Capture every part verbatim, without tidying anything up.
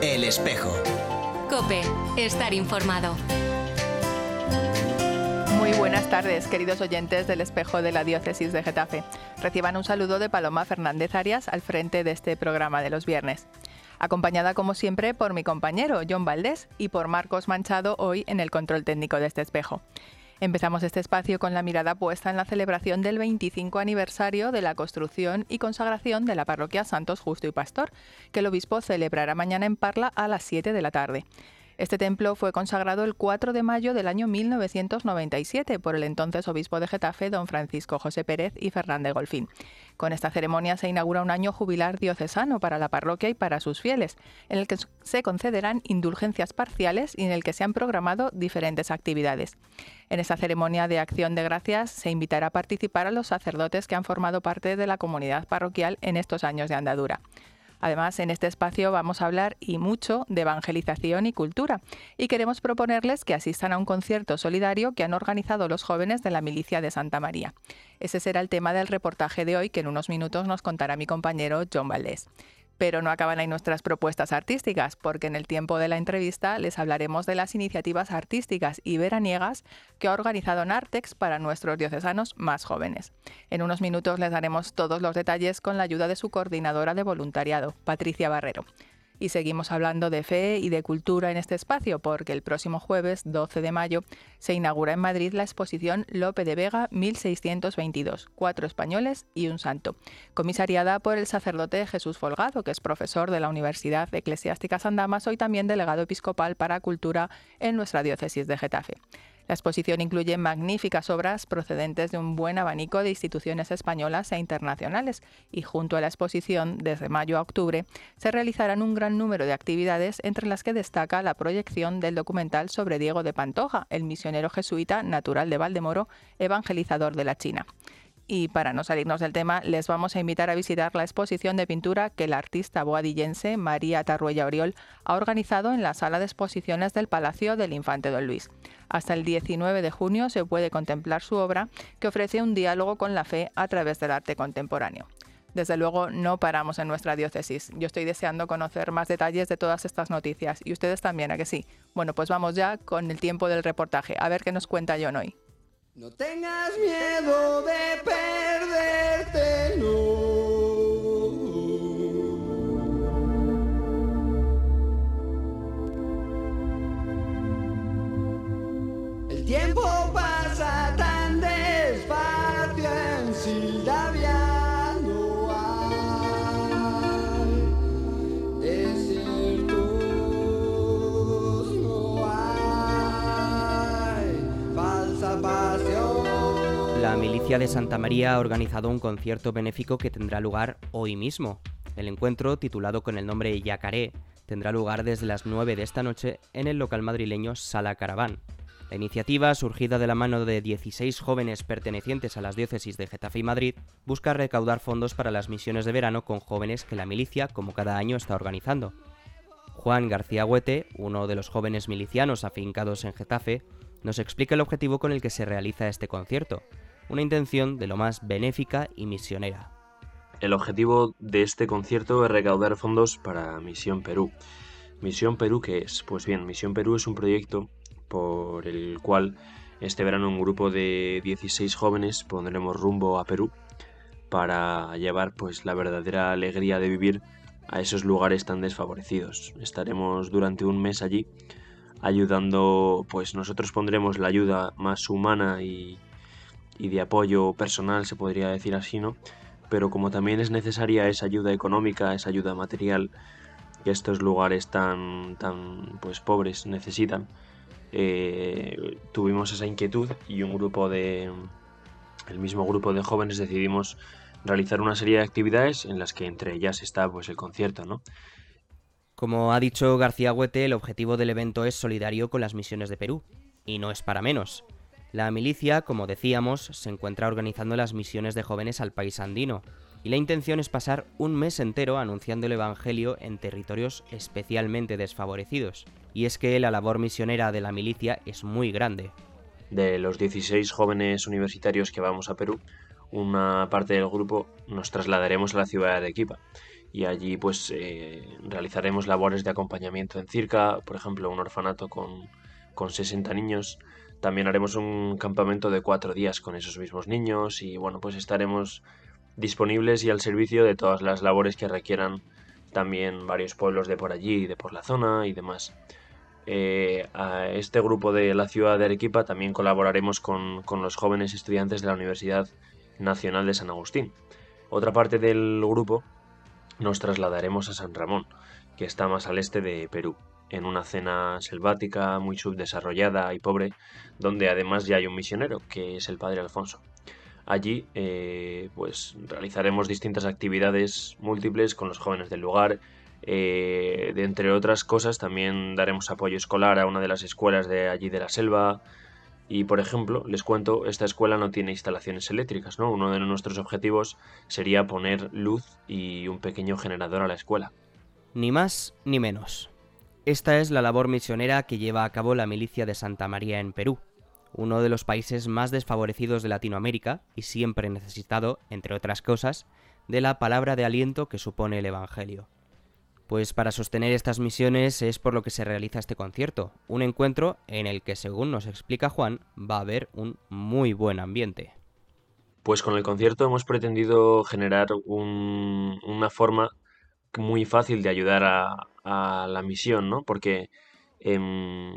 El Espejo. COPE. Estar informado. Muy buenas tardes, queridos oyentes del Espejo de la Diócesis de Getafe. Reciban un saludo de Paloma Fernández Arias al frente de este programa de los viernes. Acompañada como siempre por mi compañero John Valdés y por Marcos Manchado hoy en el control técnico de este espejo. Empezamos este espacio con la mirada puesta en la celebración del veinticinco aniversario de la construcción y consagración de la parroquia Santos Justo y Pastor, que el obispo celebrará mañana en Parla a las siete de la tarde. Este templo fue consagrado el cuatro de mayo del año mil novecientos noventa y siete por el entonces obispo de Getafe, don Francisco José Pérez y Fernández Golfín. Con esta ceremonia se inaugura un año jubilar diocesano para la parroquia y para sus fieles, en el que se concederán indulgencias parciales y en el que se han programado diferentes actividades. En esta ceremonia de acción de gracias se invitará a participar a los sacerdotes que han formado parte de la comunidad parroquial en estos años de andadura. Además, en este espacio vamos a hablar y mucho de evangelización y cultura, y queremos proponerles que asistan a un concierto solidario que han organizado los jóvenes de la Milicia de Santa María. Ese será el tema del reportaje de hoy, que en unos minutos nos contará mi compañero John Valdés. Pero no acaban ahí nuestras propuestas artísticas, porque en el tiempo de la entrevista les hablaremos de las iniciativas artísticas y veraniegas que ha organizado Nartex para nuestros diocesanos más jóvenes. En unos minutos les daremos todos los detalles con la ayuda de su coordinadora de voluntariado, Patricia Barrero. Y seguimos hablando de fe y de cultura en este espacio, porque el próximo jueves, doce de mayo, se inaugura en Madrid la exposición Lope de Vega mil seiscientos veintidós, cuatro españoles y un santo, comisariada por el sacerdote Jesús Folgado, que es profesor de la Universidad Eclesiástica San Dámaso y también delegado episcopal para cultura en nuestra diócesis de Getafe. La exposición incluye magníficas obras procedentes de un buen abanico de instituciones españolas e internacionales y junto a la exposición, desde mayo a octubre, se realizarán un gran número de actividades entre las que destaca la proyección del documental sobre Diego de Pantoja, el misionero jesuita natural de Valdemoro, evangelizador de la China. Y para no salirnos del tema, les vamos a invitar a visitar la exposición de pintura que la artista boadillense María Tarruella Oriol ha organizado en la sala de exposiciones del Palacio del Infante Don Luis. Hasta el diecinueve de junio se puede contemplar su obra, que ofrece un diálogo con la fe a través del arte contemporáneo. Desde luego, no paramos en nuestra diócesis. Yo estoy deseando conocer más detalles de todas estas noticias. Y ustedes también, ¿a que sí? Bueno, pues vamos ya con el tiempo del reportaje. A ver qué nos cuenta John hoy. No tengas miedo de perderte, no. El tiempo pasa tan despacio en Sildavia, no hay desiertos, no hay falsa pasión. La Milicia de Santa María ha organizado un concierto benéfico que tendrá lugar hoy mismo. El encuentro, titulado con el nombre Yacaré, tendrá lugar desde las nueve de esta noche en el local madrileño Sala Caraván. La iniciativa, surgida de la mano de dieciséis jóvenes pertenecientes a las diócesis de Getafe y Madrid, busca recaudar fondos para las misiones de verano con jóvenes que la milicia, como cada año, está organizando. Juan García Huete, uno de los jóvenes milicianos afincados en Getafe, nos explica el objetivo con el que se realiza este concierto, una intención de lo más benéfica y misionera. El objetivo de este concierto es recaudar fondos para Misión Perú. ¿Misión Perú qué es? Pues bien, Misión Perú es un proyecto por el cual este verano un grupo de dieciséis jóvenes pondremos rumbo a Perú para llevar pues la verdadera alegría de vivir a esos lugares tan desfavorecidos. Estaremos durante un mes allí ayudando, pues nosotros pondremos la ayuda más humana y, y de apoyo personal, se podría decir así, ¿no? Pero como también es necesaria esa ayuda económica, esa ayuda material que estos lugares tan, tan pues pobres necesitan, eh, tuvimos esa inquietud y un grupo de, el mismo grupo de jóvenes decidimos realizar una serie de actividades en las que entre ellas está pues el concierto, ¿no? Como ha dicho García Huete, el objetivo del evento es solidario con las misiones de Perú, y no es para menos. La milicia, como decíamos, se encuentra organizando las misiones de jóvenes al país andino, y la intención es pasar un mes entero anunciando el Evangelio en territorios especialmente desfavorecidos. Y es que la labor misionera de la milicia es muy grande. De los dieciséis jóvenes universitarios que vamos a Perú, una parte del grupo nos trasladaremos a la ciudad de Arequipa. y allí pues eh, realizaremos labores de acompañamiento en Circa, por ejemplo un orfanato con, con sesenta niños. También haremos un campamento de cuatro días con esos mismos niños y bueno, pues estaremos disponibles y al servicio de todas las labores que requieran también varios pueblos de por allí, de por la zona y demás. Eh, a este grupo de la ciudad de Arequipa también colaboraremos con, con los jóvenes estudiantes de la Universidad Nacional de San Agustín. Otra parte del grupo nos trasladaremos a San Ramón, que está más al este de Perú, en una zona selvática muy subdesarrollada y pobre, donde además ya hay un misionero, que es el padre Alfonso. Allí eh, pues realizaremos distintas actividades múltiples con los jóvenes del lugar. Eh, de entre otras cosas también daremos apoyo escolar a una de las escuelas de allí de la selva. Y por ejemplo, les cuento, esta escuela no tiene instalaciones eléctricas, ¿no? Uno de nuestros objetivos sería poner luz y un pequeño generador a la escuela. Ni más ni menos. Esta es la labor misionera que lleva a cabo la milicia de Santa María en Perú, uno de los países más desfavorecidos de Latinoamérica y siempre necesitado, entre otras cosas, de la palabra de aliento que supone el Evangelio. Pues para sostener estas misiones es por lo que se realiza este concierto, un encuentro en el que, según nos explica Juan, va a haber un muy buen ambiente. Pues con el concierto hemos pretendido generar un, una forma muy fácil de ayudar a, a la misión, ¿no? Porque eh,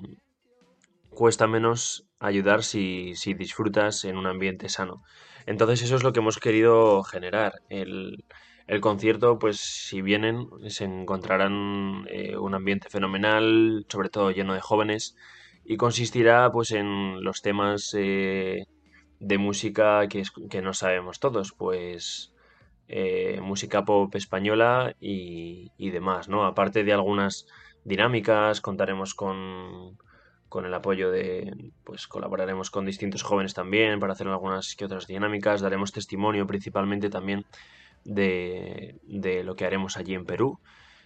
cuesta menos ayudar si, si disfrutas en un ambiente sano. Entonces eso es lo que hemos querido generar. El, el concierto, pues si vienen, se encontrarán eh, un ambiente fenomenal, sobre todo lleno de jóvenes, y consistirá pues en los temas eh, de música que, es, que no sabemos todos, pues eh, música pop española y, y demás, ¿no? Aparte de algunas dinámicas, contaremos con con el apoyo de, pues colaboraremos con distintos jóvenes también para hacer algunas que otras dinámicas, daremos testimonio principalmente también de, de lo que haremos allí en Perú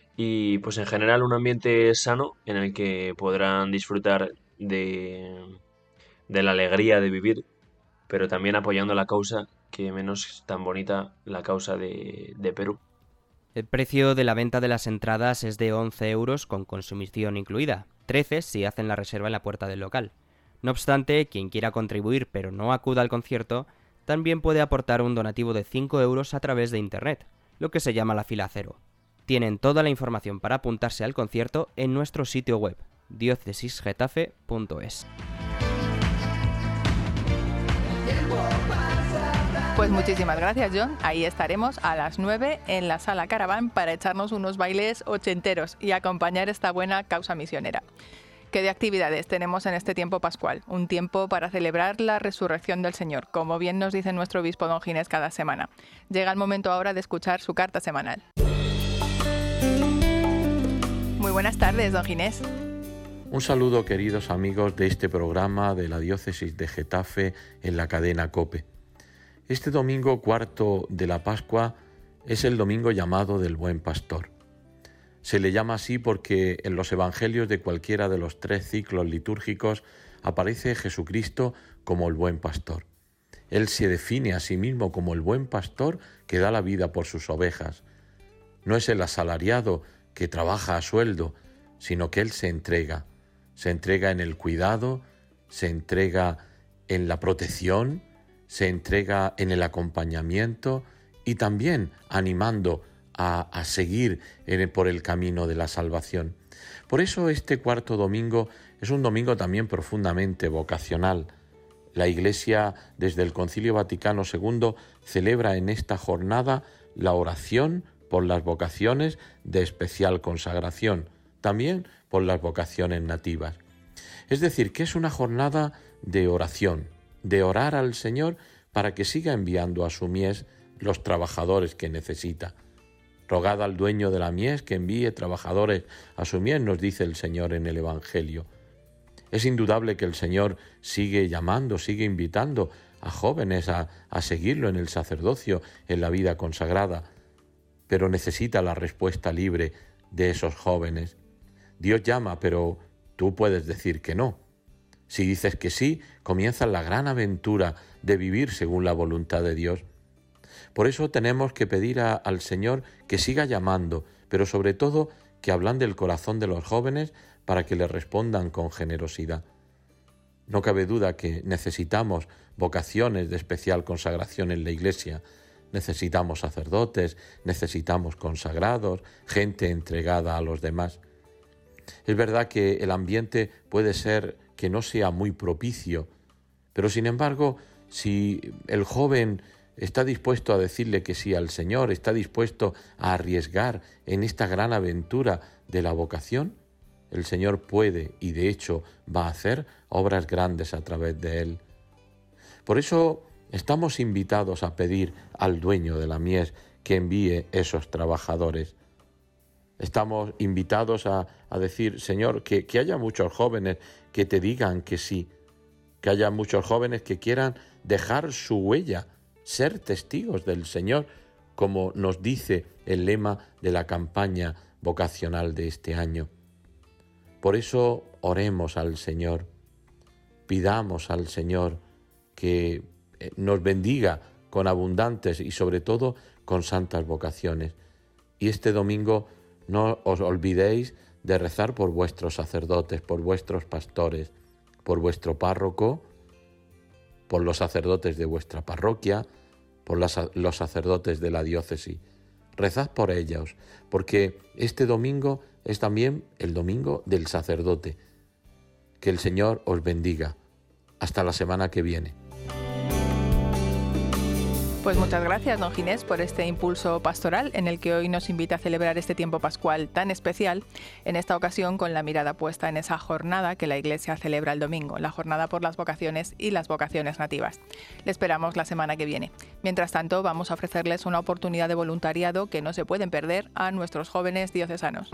y pues en general un ambiente sano en el que podrán disfrutar de, de la alegría de vivir, pero también apoyando la causa, que menos tan bonita, la causa de, de Perú. El precio de la venta de las entradas es de once euros con consumición incluida, trece si hacen la reserva en la puerta del local. No obstante, quien quiera contribuir pero no acuda al concierto, también puede aportar un donativo de cinco euros a través de internet, lo que se llama la fila cero. Tienen toda la información para apuntarse al concierto en nuestro sitio web, diócesis getafe punto es. Pues muchísimas gracias, John. Ahí estaremos a las nueve en la Sala Caravan para echarnos unos bailes ochenteros y acompañar esta buena causa misionera. ¿Qué de actividades tenemos en este tiempo pascual? Un tiempo para celebrar la resurrección del Señor, como bien nos dice nuestro obispo don Ginés cada semana. Llega el momento ahora de escuchar su carta semanal. Muy buenas tardes, don Ginés. Un saludo, queridos amigos de este programa de la Diócesis de Getafe en la cadena COPE. Este domingo cuarto de la Pascua es el domingo llamado del Buen Pastor. Se le llama así porque en los evangelios de cualquiera de los tres ciclos litúrgicos aparece Jesucristo como el Buen Pastor. Él se define a sí mismo como el Buen Pastor que da la vida por sus ovejas. No es el asalariado que trabaja a sueldo, sino que Él se entrega. Se entrega en el cuidado, se entrega en la protección, se entrega en el acompañamiento y también animando a, a seguir en, por el camino de la salvación. Por eso este cuarto domingo es un domingo también profundamente vocacional. La Iglesia, desde el Concilio Vaticano segundo, celebra en esta jornada la oración por las vocaciones de especial consagración, también por las vocaciones nativas. Es decir, que es una jornada de oración, de orar al Señor para que siga enviando a su mies los trabajadores que necesita. Rogad al dueño de la mies que envíe trabajadores a su mies, nos dice el Señor en el Evangelio. Es indudable que el Señor sigue llamando, sigue invitando a jóvenes a, a seguirlo en el sacerdocio, en la vida consagrada, pero necesita la respuesta libre de esos jóvenes. Dios llama, pero tú puedes decir que no. Si dices que sí, comienza la gran aventura de vivir según la voluntad de Dios. Por eso tenemos que pedir a, al Señor que siga llamando, pero sobre todo que ablande el corazón de los jóvenes para que le respondan con generosidad. No cabe duda que necesitamos vocaciones de especial consagración en la Iglesia. Necesitamos sacerdotes, necesitamos consagrados, gente entregada a los demás. Es verdad que el ambiente puede ser que no sea muy propicio, pero sin embargo, si el joven está dispuesto a decirle que sí al Señor, está dispuesto a arriesgar en esta gran aventura de la vocación, el Señor puede y de hecho va a hacer obras grandes a través de él. Por eso estamos invitados a pedir al dueño de la mies que envíe esos trabajadores. Estamos invitados a, a decir, Señor, que, que haya muchos jóvenes que te digan que sí, que haya muchos jóvenes que quieran dejar su huella, ser testigos del Señor, como nos dice el lema de la campaña vocacional de este año. Por eso oremos al Señor, pidamos al Señor que nos bendiga con abundantes y sobre todo con santas vocaciones. Y este domingo no os olvidéis de rezar por vuestros sacerdotes, por vuestros pastores, por vuestro párroco, por los sacerdotes de vuestra parroquia, por las, los sacerdotes de la diócesis. Rezad por ellos, porque este domingo es también el domingo del sacerdote. Que el Señor os bendiga. Hasta la semana que viene. Pues muchas gracias, don Ginés, por este impulso pastoral en el que hoy nos invita a celebrar este tiempo pascual tan especial, en esta ocasión con la mirada puesta en esa jornada que la Iglesia celebra el domingo, la jornada por las vocaciones y las vocaciones nativas. Le esperamos la semana que viene. Mientras tanto, vamos a ofrecerles una oportunidad de voluntariado que no se pueden perder a nuestros jóvenes diocesanos.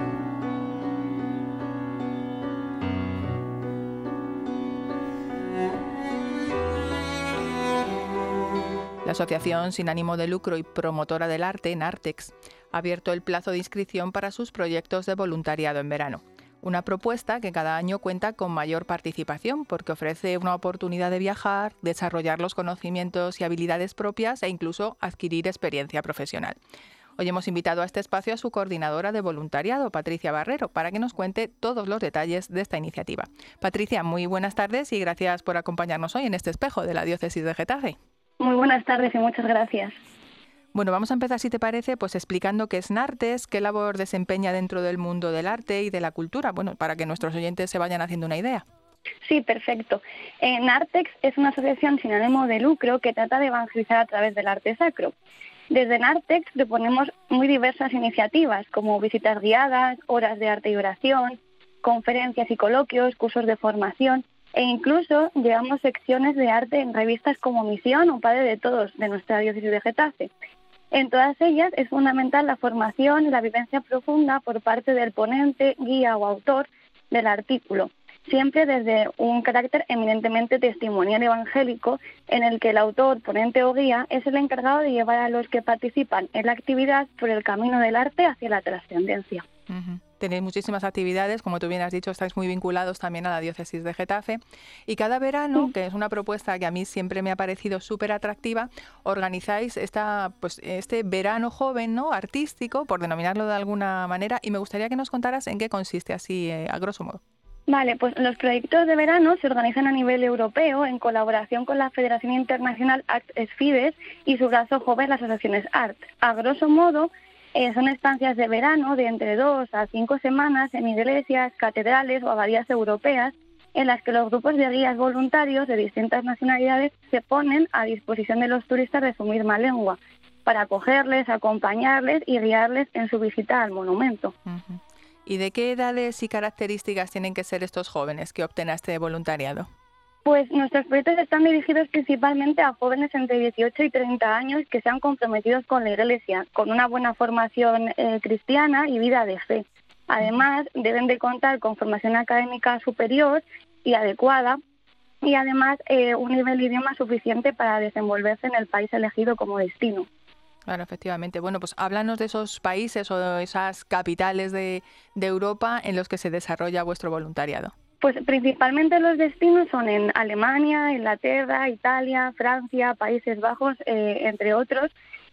La Asociación sin ánimo de lucro y promotora del arte, Nartex, ha abierto el plazo de inscripción para sus proyectos de voluntariado en verano. Una propuesta que cada año cuenta con mayor participación porque ofrece una oportunidad de viajar, desarrollar los conocimientos y habilidades propias e incluso adquirir experiencia profesional. Hoy hemos invitado a este espacio a su coordinadora de voluntariado, Patricia Barrero, para que nos cuente todos los detalles de esta iniciativa. Patricia, muy buenas tardes y gracias por acompañarnos hoy en este espejo de la Diócesis de Getafe. Muy buenas tardes y muchas gracias. Bueno, vamos a empezar, si te parece, pues explicando qué es Nartex, qué labor desempeña dentro del mundo del arte y de la cultura, bueno, para que nuestros oyentes se vayan haciendo una idea. Sí, perfecto. Eh, Nartex es una asociación sin ánimo de lucro que trata de evangelizar a través del arte sacro. Desde Nartex proponemos muy diversas iniciativas, como visitas guiadas, horas de arte y oración, conferencias y coloquios, cursos de formación, e incluso llevamos secciones de arte en revistas como Misión o Padre de Todos, de nuestra diócesis de Getafe. En todas ellas es fundamental la formación y la vivencia profunda por parte del ponente, guía o autor del artículo, siempre desde un carácter eminentemente testimonial evangélico en el que el autor, ponente o guía es el encargado de llevar a los que participan en la actividad por el camino del arte hacia la trascendencia. Uh-huh. Tenéis muchísimas actividades, como tú bien has dicho, estáis muy vinculados también a la diócesis de Getafe y cada verano, que es una propuesta que a mí siempre me ha parecido súper atractiva, organizáis esta, pues, este verano joven, ¿no?, artístico, por denominarlo de alguna manera, y me gustaría que nos contaras en qué consiste así, eh, a grosso modo. Vale, pues los proyectos de verano se organizan a nivel europeo en colaboración con la Federación Internacional Arts Fides y su brazo joven, las asociaciones Art. A grosso modo, Eh, son estancias de verano de entre dos a cinco semanas en iglesias, catedrales o abadías europeas en las que los grupos de guías voluntarios de distintas nacionalidades se ponen a disposición de los turistas de su misma lengua para acogerles, acompañarles y guiarles en su visita al monumento. Uh-huh. ¿Y de qué edades y características tienen que ser estos jóvenes que opten a este voluntariado? Pues nuestros proyectos están dirigidos principalmente a jóvenes entre dieciocho y treinta años que sean comprometidos con la Iglesia, con una buena formación eh, cristiana y vida de fe. Además, deben de contar con formación académica superior y adecuada y además eh, un nivel de idioma suficiente para desenvolverse en el país elegido como destino. Claro, efectivamente. Bueno, pues háblanos de esos países o esas capitales de, de Europa en los que se desarrolla vuestro voluntariado. Pues principalmente los destinos son en Alemania, Inglaterra, Italia, Francia, Países Bajos, eh, entre otros.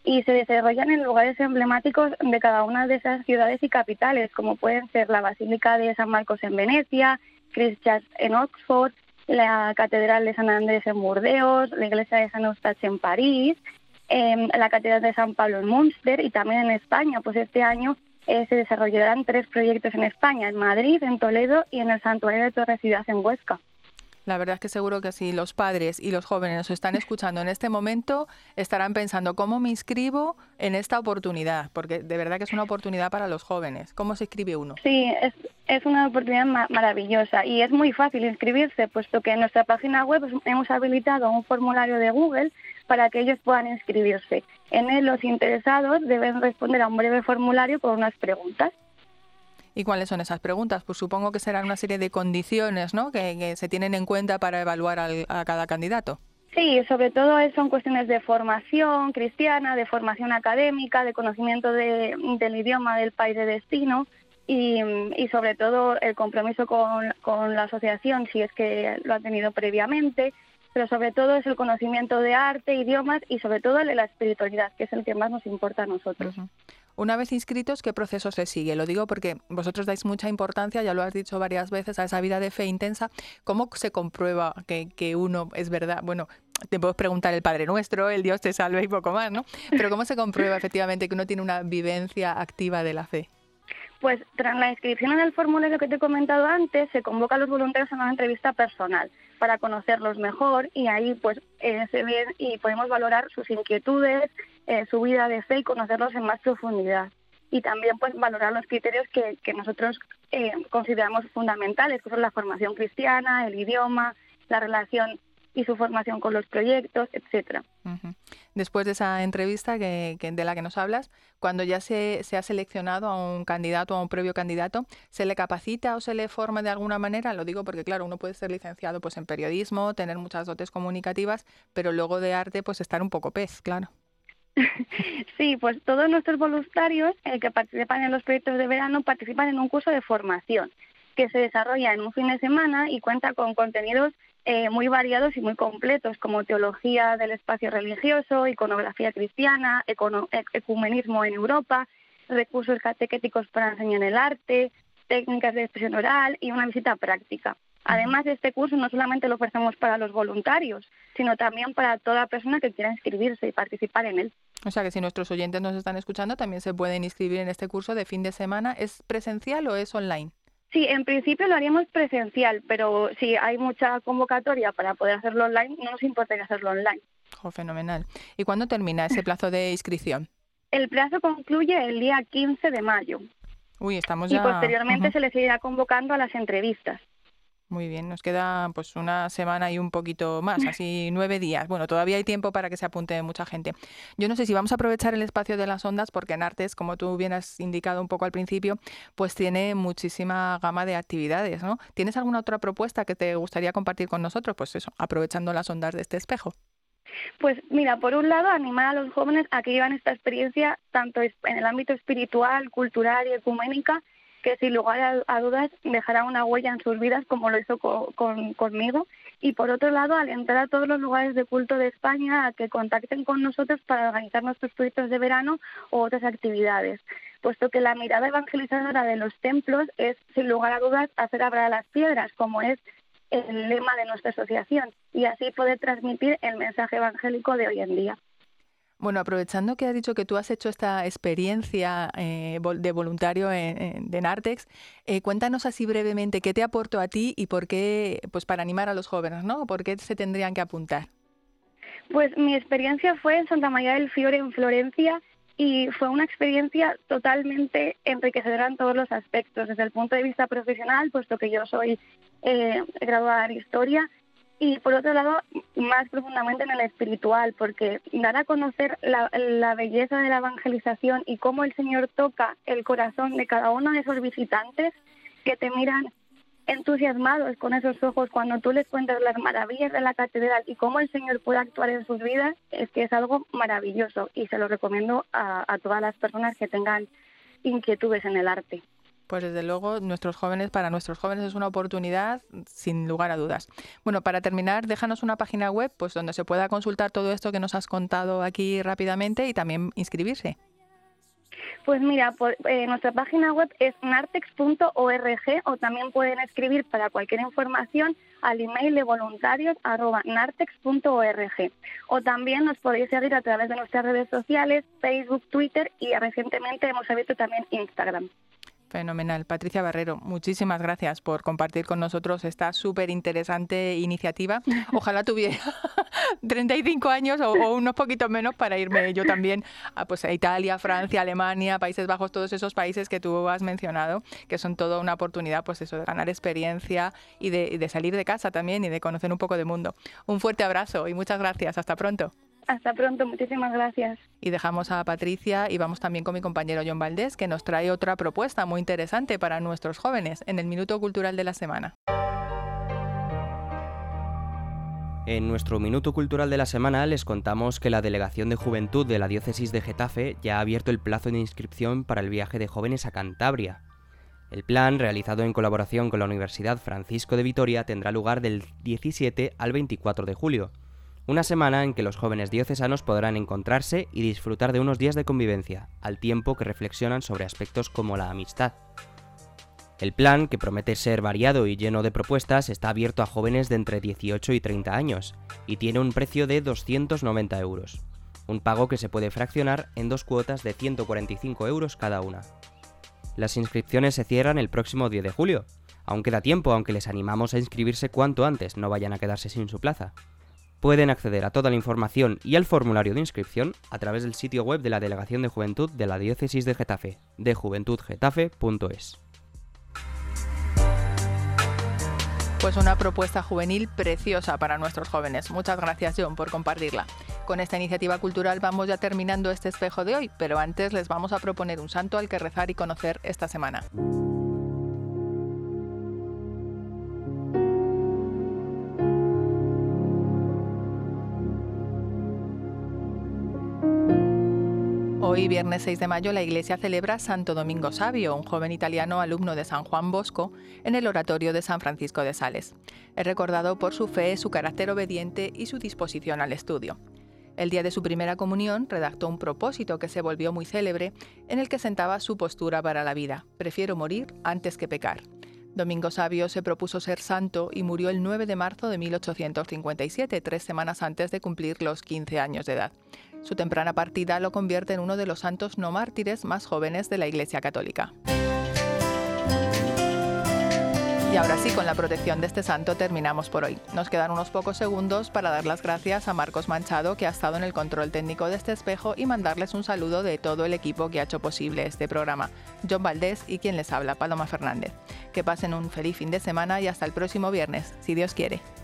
y se desarrollan en lugares emblemáticos de cada una de esas ciudades y capitales, como pueden ser la Basílica de San Marcos en Venecia, Christ Church en Oxford, la Catedral de San Andrés en Burdeos, la Iglesia de San Eustache en París, eh, la Catedral de San Pablo en Münster y también en España. Pues este año eh, se desarrollarán tres proyectos en España, en Madrid, en Toledo y en el Santuario de Torre Ciudad en Huesca. La verdad es que seguro que si los padres y los jóvenes nos están escuchando en este momento, estarán pensando cómo me inscribo en esta oportunidad, porque de verdad que es una oportunidad para los jóvenes. ¿Cómo se inscribe uno? Sí, es, es una oportunidad ma- maravillosa y es muy fácil inscribirse, puesto que en nuestra página web hemos habilitado un formulario de Google para que ellos puedan inscribirse. En él los interesados deben responder a un breve formulario con unas preguntas. ¿Y cuáles son esas preguntas? Pues supongo que serán una serie de condiciones, ¿no?, que, que se tienen en cuenta para evaluar al, a cada candidato. Sí, sobre todo son cuestiones de formación cristiana, de formación académica, de conocimiento de, del idioma del país de destino y, y sobre todo el compromiso con, con la asociación, si es que lo ha tenido previamente, pero sobre todo es el conocimiento de arte, idiomas y sobre todo de la espiritualidad, que es el que más nos importa a nosotros. Uh-huh. Una vez inscritos, ¿qué proceso se sigue? Lo digo porque vosotros dais mucha importancia, ya lo has dicho varias veces, a esa vida de fe intensa. ¿Cómo se comprueba que, que uno es verdad? Bueno, te puedes preguntar el Padre Nuestro, el Dios te salve y poco más, ¿no? Pero ¿cómo se comprueba efectivamente que uno tiene una vivencia activa de la fe? Pues tras la inscripción en el formulario que te he comentado antes, se convoca a los voluntarios a una entrevista personal para conocerlos mejor y ahí pues eh, se ven y podemos valorar sus inquietudes, eh, su vida de fe y conocerlos en más profundidad. Y también pues valorar los criterios que, que nosotros eh, consideramos fundamentales, que son la formación cristiana, el idioma, la relación y su formación con los proyectos, etcétera. Uh-huh. Después de esa entrevista que, que de la que nos hablas, cuando ya se, se ha seleccionado a un candidato, a un previo candidato, ¿se le capacita o se le forma de alguna manera? Lo digo porque, claro, uno puede ser licenciado pues en periodismo, tener muchas dotes comunicativas, pero luego de arte pues estar un poco pez, claro. Sí, pues todos nuestros voluntarios eh, que participan en los proyectos de verano participan en un curso de formación que se desarrolla en un fin de semana y cuenta con contenidos eh, muy variados y muy completos, como teología del espacio religioso, iconografía cristiana, econo- ecumenismo en Europa, recursos catequéticos para enseñar el arte, técnicas de expresión oral y una visita práctica. Además, este curso no solamente lo ofrecemos para los voluntarios, sino también para toda persona que quiera inscribirse y participar en él. O sea que si nuestros oyentes nos están escuchando, también se pueden inscribir en este curso de fin de semana. ¿Es presencial o es online? Sí, en principio lo haríamos presencial, pero si hay mucha convocatoria para poder hacerlo online, no nos importaría hacerlo online. Oh, fenomenal. ¿Y cuándo termina ese plazo de inscripción? El plazo concluye el día quince de mayo. Uy, estamos ya... Y posteriormente uh-huh. se le seguirá convocando a las entrevistas. Muy bien, nos queda pues una semana y un poquito más, así nueve días. Bueno, todavía hay tiempo para que se apunte mucha gente. Yo no sé si vamos a aprovechar el espacio de las ondas, porque en Artes, como tú bien has indicado un poco al principio, pues tiene muchísima gama de actividades, ¿no? ¿Tienes alguna otra propuesta que te gustaría compartir con nosotros? Pues eso, aprovechando las ondas de este espejo. Pues mira, por un lado, animar a los jóvenes a que lleven esta experiencia tanto en el ámbito espiritual, cultural y ecuménica, que sin lugar a, a dudas dejará una huella en sus vidas como lo hizo co, con, conmigo. Y por otro lado, alentar a todos los lugares de culto de España a que contacten con nosotros para organizar nuestros proyectos de verano u otras actividades, puesto que la mirada evangelizadora de los templos es, sin lugar a dudas, hacer hablar a las piedras, como es el lema de nuestra asociación, y así poder transmitir el mensaje evangélico de hoy en día. Bueno, aprovechando que has dicho que tú has hecho esta experiencia eh, de voluntario en, en, de Nartex, eh, cuéntanos así brevemente qué te aportó a ti y por qué, pues para animar a los jóvenes, ¿no? ¿Por qué se tendrían que apuntar? Pues mi experiencia fue en Santa María del Fiore, en Florencia, y fue una experiencia totalmente enriquecedora en todos los aspectos, desde el punto de vista profesional, puesto que yo soy eh, graduada en Historia, y por otro lado, más profundamente en el espiritual, porque dar a conocer la, la belleza de la evangelización y cómo el Señor toca el corazón de cada uno de esos visitantes que te miran entusiasmados con esos ojos cuando tú les cuentas las maravillas de la catedral y cómo el Señor puede actuar en sus vidas, es que es algo maravilloso y se lo recomiendo a, a todas las personas que tengan inquietudes en el arte. Pues desde luego, nuestros jóvenes, para nuestros jóvenes es una oportunidad sin lugar a dudas. Bueno, para terminar, déjanos una página web pues donde se pueda consultar todo esto que nos has contado aquí rápidamente y también inscribirse. Pues mira, por, eh, nuestra página web es nartex punto org o también pueden escribir para cualquier información al email de voluntarios arroba nartex punto org. O también nos podéis seguir a través de nuestras redes sociales, Facebook, Twitter y recientemente hemos abierto también Instagram. Fenomenal. Patricia Barrero, muchísimas gracias por compartir con nosotros esta súper interesante iniciativa. Ojalá tuviera treinta y cinco años o, o unos poquitos menos para irme yo también a, pues, a Italia, Francia, Alemania, Países Bajos, todos esos países que tú has mencionado, que son toda una oportunidad pues eso, de ganar experiencia y de, y de salir de casa también y de conocer un poco de mundo. Un fuerte abrazo y muchas gracias. Hasta pronto. Hasta pronto, muchísimas gracias. Y dejamos a Patricia y vamos también con mi compañero John Valdés, que nos trae otra propuesta muy interesante para nuestros jóvenes en el Minuto Cultural de la Semana. En nuestro Minuto Cultural de la Semana les contamos que la Delegación de Juventud de la Diócesis de Getafe ya ha abierto el plazo de inscripción para el viaje de jóvenes a Cantabria. El plan, realizado en colaboración con la Universidad Francisco de Vitoria, tendrá lugar del diecisiete al veinticuatro de julio. Una semana en que los jóvenes diocesanos podrán encontrarse y disfrutar de unos días de convivencia, al tiempo que reflexionan sobre aspectos como la amistad. El plan, que promete ser variado y lleno de propuestas, está abierto a jóvenes de entre dieciocho y treinta años y tiene un precio de doscientos noventa euros, un pago que se puede fraccionar en dos cuotas de ciento cuarenta y cinco euros cada una. Las inscripciones se cierran el próximo diez de julio. Aún queda tiempo, aunque les animamos a inscribirse cuanto antes, no vayan a quedarse sin su plaza. Pueden acceder a toda la información y al formulario de inscripción a través del sitio web de la Delegación de Juventud de la Diócesis de Getafe, de juventud getafe punto es. Pues una propuesta juvenil preciosa para nuestros jóvenes. Muchas gracias, John, por compartirla. Con esta iniciativa cultural vamos ya terminando este espejo de hoy, pero antes les vamos a proponer un santo al que rezar y conocer esta semana. Hoy, viernes seis de mayo, la Iglesia celebra Santo Domingo Savio, un joven italiano alumno de San Juan Bosco, en el oratorio de San Francisco de Sales. Es recordado por su fe, su carácter obediente y su disposición al estudio. El día de su primera comunión redactó un propósito que se volvió muy célebre, en el que sentaba su postura para la vida: prefiero morir antes que pecar. Domingo Savio se propuso ser santo y murió el nueve de marzo de mil ochocientos cincuenta y siete, tres semanas antes de cumplir los quince años de edad. Su temprana partida lo convierte en uno de los santos no mártires más jóvenes de la Iglesia Católica. Y ahora sí, con la protección de este santo terminamos por hoy. Nos quedan unos pocos segundos para dar las gracias a Marcos Manchado, que ha estado en el control técnico de este espejo, y mandarles un saludo de todo el equipo que ha hecho posible este programa. John Valdés y quien les habla, Paloma Fernández. Que pasen un feliz fin de semana y hasta el próximo viernes, si Dios quiere.